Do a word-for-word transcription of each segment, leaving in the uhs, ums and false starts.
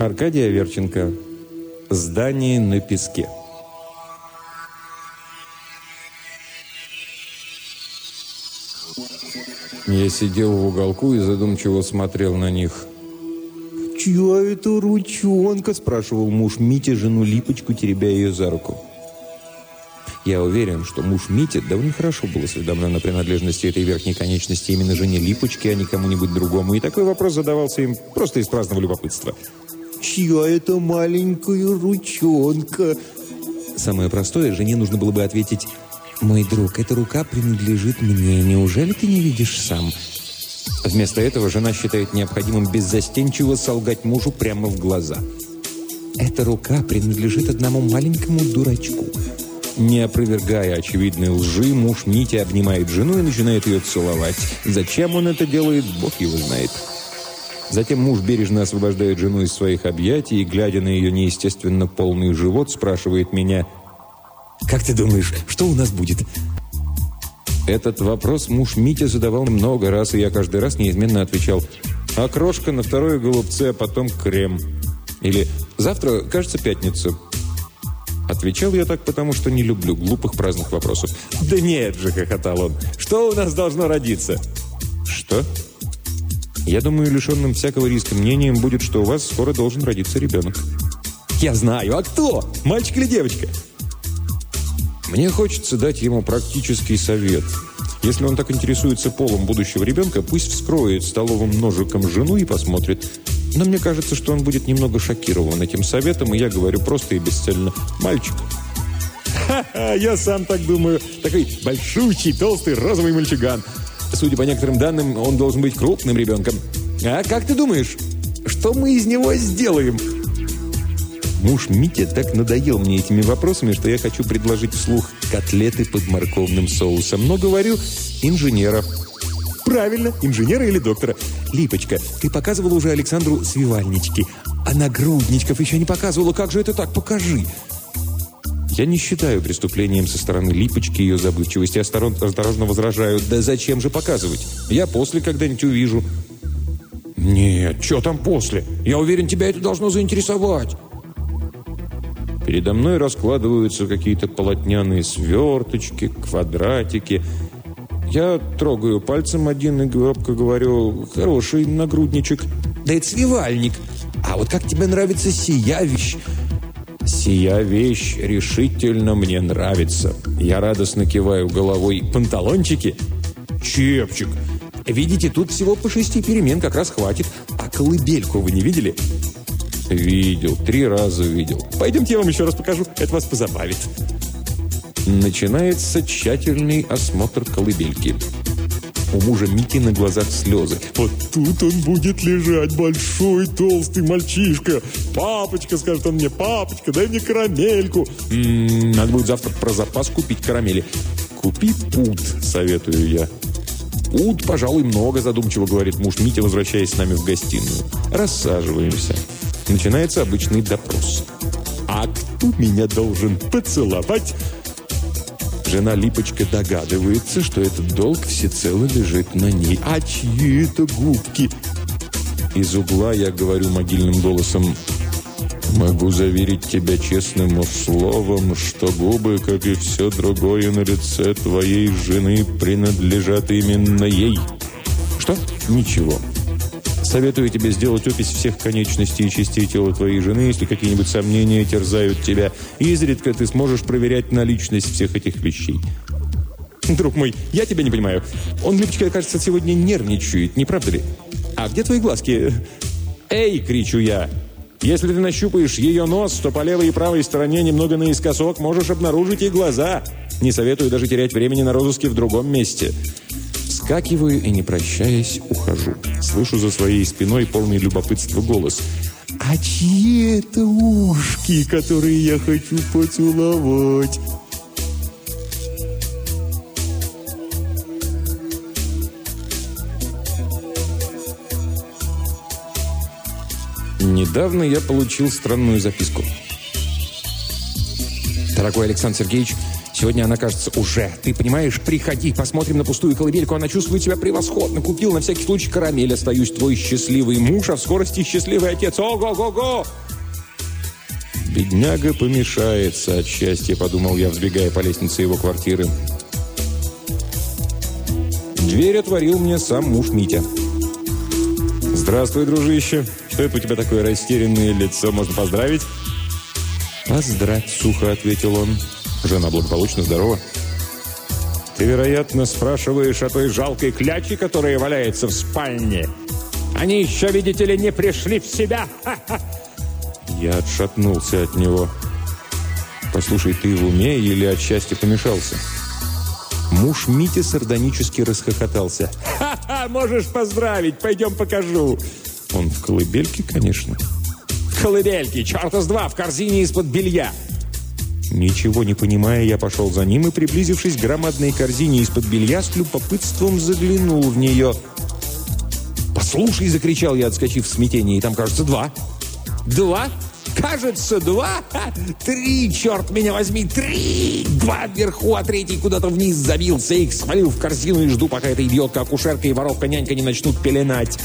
Аркадий Аверченко. Здание на песке. Я сидел в уголку и задумчиво смотрел на них. «Чья это ручонка?» – спрашивал муж Мити жену Липочку, теребя ее за руку. Я уверен, что муж Мити довольно хорошо был осведомлен о принадлежности этой верхней конечности именно жене Липочки, а не кому-нибудь другому. И такой вопрос задавался им просто из праздного любопытства. «Чья это маленькая ручонка?» Самое простое, жене нужно было бы ответить: «Мой друг, эта рука принадлежит мне. Неужели ты не видишь сам?» Вместо этого жена считает необходимым беззастенчиво солгать мужу прямо в глаза. «Эта рука принадлежит одному маленькому дурачку». Не опровергая очевидной лжи, муж Митя обнимает жену и начинает ее целовать. Зачем он это делает, Бог его знает. Затем муж бережно освобождает жену из своих объятий и, глядя на ее неестественно полный живот, спрашивает меня: «Как ты думаешь, что у нас будет?» Этот вопрос муж Митя задавал много раз, и я каждый раз неизменно отвечал: «Окрошка, на второе голубцы, а потом крем». Или «Завтра, кажется, пятница». Отвечал я так, потому что не люблю глупых праздных вопросов. «Да нет же», — хохотал он, — «что у нас должно родиться?» «Что?» «Я думаю, лишенным всякого риска мнением будет, что у вас скоро должен родиться ребенок». «Я знаю, а кто? Мальчик или девочка?» Мне хочется дать ему практический совет. Если он так интересуется полом будущего ребенка, пусть вскроет столовым ножиком жену и посмотрит. Но мне кажется, что он будет немного шокирован этим советом, и я говорю просто и бесцельно: «Мальчик». «Ха-ха, я сам так думаю. Такой большущий, толстый, розовый мальчуган. Судя по некоторым данным, он должен быть крупным ребенком. А как ты думаешь, что мы из него сделаем?» Муж Митя так надоел мне этими вопросами, что я хочу предложить вслух котлеты под морковным соусом. Но говорю: инженера. Правильно, инженера или доктора. Липочка, ты показывала уже Александру свивальнички, а нагрудничков еще не показывала. Как же это так? Покажи. Я не считаю преступлением со стороны Липочки ее забывчивости. Осторожно возражаю: да зачем же показывать? Я после когда-нибудь увижу. Нет, что там после? Я уверен, тебя это должно заинтересовать. Передо мной раскладываются какие-то полотняные сверточки, квадратики. Я трогаю пальцем один и громко говорю: хороший нагрудничек. Да это свивальник. А вот как тебе нравится сия вещь? Сия вещь решительно мне нравится. Я радостно киваю головой. Панталончики? Чепчик. Видите, тут всего по шести перемен как раз хватит. А колыбельку вы не видели? Видел, три раза видел. Пойдемте, я вам еще раз покажу, это вас позабавит. Начинается тщательный осмотр колыбельки. У мужа Мити на глазах слезы. Вот тут он будет лежать, большой толстый мальчишка. Папочка, скажет он мне, папочка, дай мне карамельку. М-м, надо будет завтра про запас купить карамели. Купи пуд, советую я. Пуд, пожалуй, много, задумчиво говорит муж Митя, возвращаясь с нами в гостиную. Рассаживаемся. Начинается обычный допрос. «А кто меня должен поцеловать?» Жена Липочка догадывается, что этот долг всецело лежит на ней. «А чьи это губки?» Из угла я говорю могильным голосом: «Могу заверить тебя честным словом, что губы, как и все другое на лице твоей жены, принадлежат именно ей». «Что?» «Ничего. Советую тебе сделать опись всех конечностей и частей тела твоей жены, если какие-нибудь сомнения терзают тебя. Изредка ты сможешь проверять наличность всех этих вещей». «Друг мой, я тебя не понимаю. Он, Липочка, кажется, сегодня нервничает, не правда ли? А где твои глазки?» «Эй!» — кричу я. «Если ты нащупаешь ее нос, то по левой и правой стороне немного наискосок можешь обнаружить и глаза. Не советую даже терять времени на розыске в другом месте». Вскакиваю и, не прощаясь, ухожу. Слышу за своей спиной полный любопытства голос: «А чьи это ушки, которые я хочу поцеловать?» Недавно я получил странную записку. «Дорогой Александр Сергеевич, Сегодня она, кажется, уже. Ты понимаешь, приходи, посмотрим на пустую колыбельку. Она чувствует себя превосходно. Купил на всякий случай карамель. Остаюсь твой счастливый муж, а в скорости счастливый отец. Ого-го-го! Бедняга помешается от счастья, подумал я, взбегая по лестнице его квартиры. Дверь отворил мне сам муж Митя. «Здравствуй, дружище. Что это у тебя такое растерянное лицо? Можно поздравить?» «Поздравь», — сухо ответил он. Жена благополучно здорова. «Ты, вероятно, спрашиваешь о той жалкой кляче, которая валяется в спальне. Они еще, видите ли, не пришли в себя. Ха-ха!» Я отшатнулся от него. «Послушай, ты в уме или от счастья помешался?» Муж Мити сардонически расхохотался. «Ха-ха, можешь поздравить, пойдем покажу». Он в колыбельке, конечно. «В колыбельке, черта с два, в корзине из-под белья». Ничего не понимая, я пошел за ним и, приблизившись к громадной корзине из-под белья, с любопытством заглянул в нее. «Послушай!» — закричал я, отскочив в смятении. «Там, кажется, два». «Два? Кажется, два? Ха! Три, черт меня возьми, три! Два вверху, а третий куда-то вниз забился. Их свалил в корзину и жду, пока эта идиотка-акушерка и воровка-нянька не начнут пеленать».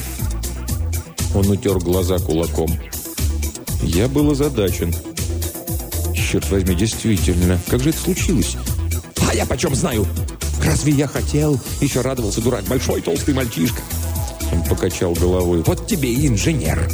Он утер глаза кулаком. Я был озадачен. Черт возьми, действительно, как же это случилось? «А я почем знаю? Разве я хотел?» Еще радовался дурак, большой толстый мальчишка. Он покачал головой. «Вот тебе и инженер».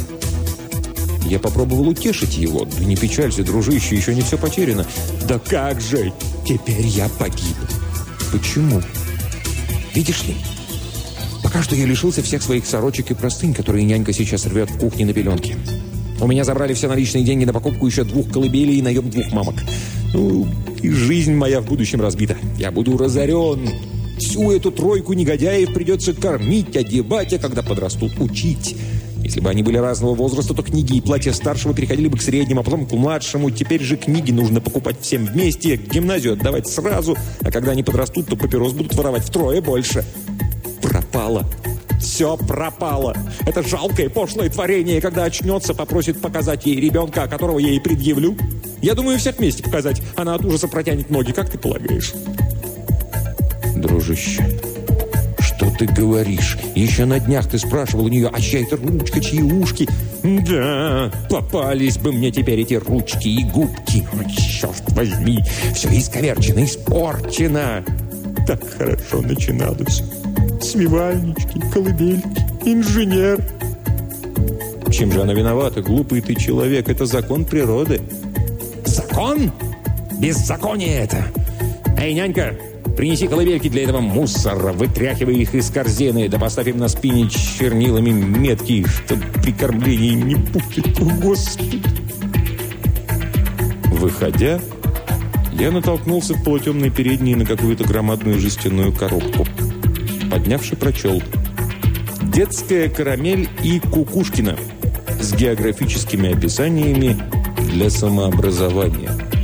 Я попробовал утешить его. «Да не печалься, дружище, еще не все потеряно». «Да как же! Теперь я погиб». «Почему?» «Видишь ли, пока что я лишился всех своих сорочек и простынь, которые нянька сейчас рвет в кухне на пеленке. У меня забрали все наличные деньги на покупку еще двух колыбелей и наем двух мамок. Ну, и жизнь моя в будущем разбита. Я буду разорен. Всю эту тройку негодяев придется кормить, одевать, а когда подрастут, учить». Если бы они были разного возраста, то книги и платья старшего переходили бы к среднему, а потом к младшему. Теперь же книги нужно покупать всем вместе, гимназию отдавать сразу, а когда они подрастут, то папирос будут воровать втрое больше. Пропало. Все пропало. Это жалкое, пошлое творение, когда очнется, попросит показать ей ребенка, которого я ей предъявлю. Я думаю, всех вместе показать. Она от ужаса протянет ноги, как ты полагаешь? Дружище, что ты говоришь? Еще на днях ты спрашивал у нее, а чья это ручка, чьи ушки? Да, попались бы мне теперь эти ручки и губки. О, черт возьми, все исковерчено, испорчено. Так хорошо начиналось. Свивальнички, колыбельки, инженер. Чем же она виновата? Глупый ты человек. Это закон природы. Закон? Беззаконие это. Эй, нянька, принеси колыбельки для этого мусора, вытряхивай их из корзины, да поставь им на спине чернилами метки, чтоб при кормлении не путать. О, Господи! Выходя, я натолкнулся в полутемной передней на какую-то громадную жестяную коробку. Поднявши, прочел: «Детская карамель и Кукушкина» с географическими описаниями для самообразования.